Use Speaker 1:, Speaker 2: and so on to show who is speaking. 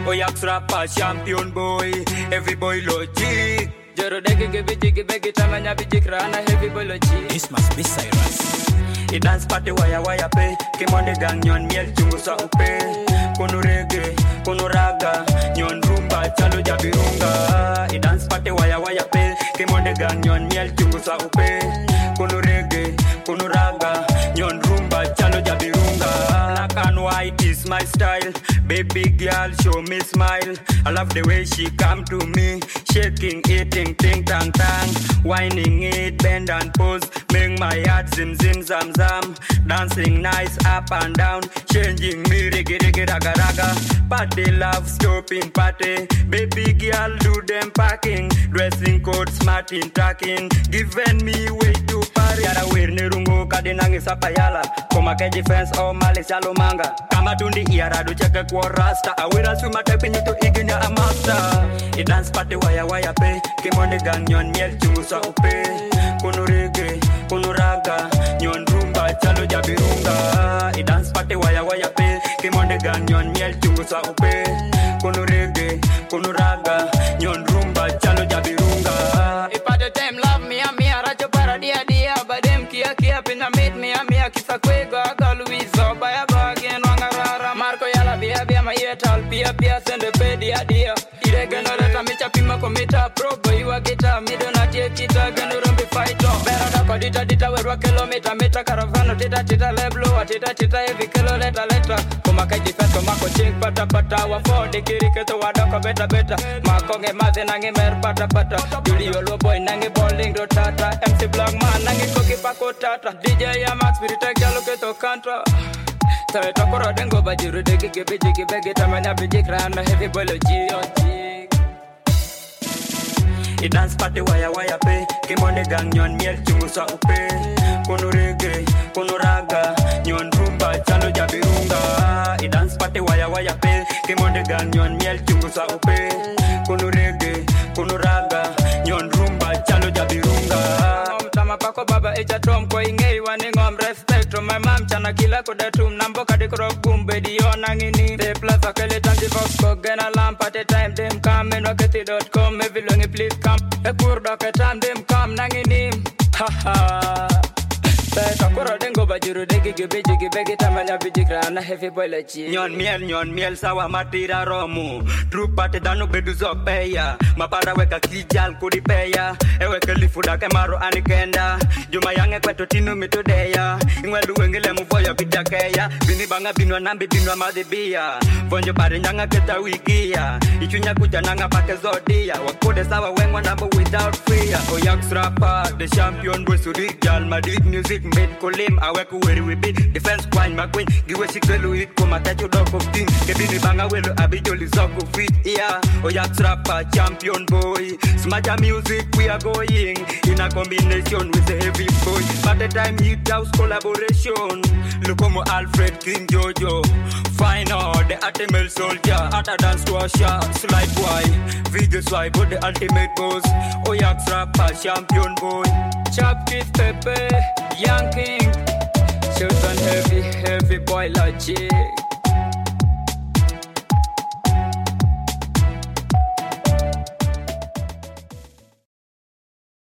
Speaker 1: Oyax rapper champion boy. Every boy logic. Joro dege give jiggy begi tamanya bijikrana heavy boy logic.
Speaker 2: This must be Cyrus.
Speaker 1: I dance party waya pe. Kimonde gang nyon miel chungu sa upe. Kono reggae, kono raga. Nyon rumba chalo jabirunga. I dance party waya pe. Kimonde gang nyon miel chungu sa upe. Kono reggae, kono raga. Nyon rumba chalo jabirunga. Black and white is my style. Baby girl show me smile. I love the way she come to me. Shaking, eating, ting tang tang. Whining it, bend and pose. Make my heart zim zim zam zam. Dancing nice up and down. Changing me reggae reggae raga raga. Party love stopping party. Baby girl do them packing. Dressing code smart in tracking. Giving me way to party. Yara wear nerungo kadinangi sapayala. Koma ke defense o malice manga. Kama tundi iara do cheke kwa rasta. Awira suma tepi nyuto iginya amasta. I dance party waya pe. Kimonde gang nyon miel chungu sa upe. Kono reggae, kono raga. Nyon rumba chalo jabirunga. I dance party waya pe. Kimonde gang nyon miel chungu sa upe. Kono reggae, kono raga. Nyon rumba chalo jabirunga. If at the time love me rajo para dia but them kia pinna meet me kisa kwega ga Luizo baya bagen wangarara Marco yala bia ma yetal pia sende pe dia irege no leta micha pima komita pro boy wa gita mido na tie kita gano rombi fight bera da ko dita werwa kilometer meta caravano tita leblo tita heavy kilo leta kuma ka defense kuma ko ching pata wa for de kirike to wada ko beta mako nge maze nange mer pata Julio lo boy nange bowling do tata MC Black man nange koki pako tata DJ ya Max Birita galo ke to kantra Tawe tokoro dengo bajiru degi jigi begi tamanya bijikrana heavy boy logic I dance party waya pe Kimonde gang nyon miel chungu sa upe Kono reggae, kono raga Nyon rumba chalo jabirunga I dance party waya pe Kimonde gang nyon miel chungu sa upe Kono reggae, kono raga Nyon rumba chalo jabirunga Tama pako baba echa trom ko ingei waningom respect to my mom chana kila kodatum nambo kadikro gumbe dio nangini the plaza kele tanti box ko gena lamp at a time them come and rockety.com every long please come e kurdo ke time them come nangini ha ha Takoro dengo bajiru degi jigi begi tamanya bijikrana heavy boy lechi Nyon miel sawa matira romu True party danu bedu zopeya Mapara weka kijal kudi peya Ewe kelifuda kemaro anikenda Juma yange kweto tinu mitudeya Ingwelu wengile mufoyo bitakeya Bini banga binwa nambi binwa madhibia Vonjo pari nyanga keta wikia Ichunya kuja nanga pake zodia Wakode sawa wengwa nambo without fear Oyax rapper, the champion boy sudik jal Madrid music made kolim aweku weri we be defense kwany makwin giwe sikelu it koma tacho doko team kebini banga welo abijoli zoko fit yeah Oyax rapper champion boy smaja music we are going in a combination with the heavy boy by the time hit house collaboration Lukomo Alfred King Jojo final the ultimate soldier at a dance to a shot slide boy video swipe but the ultimate boss Oyax rapper champion boy chop kiss pepe Young King, shoot on heavy boy logic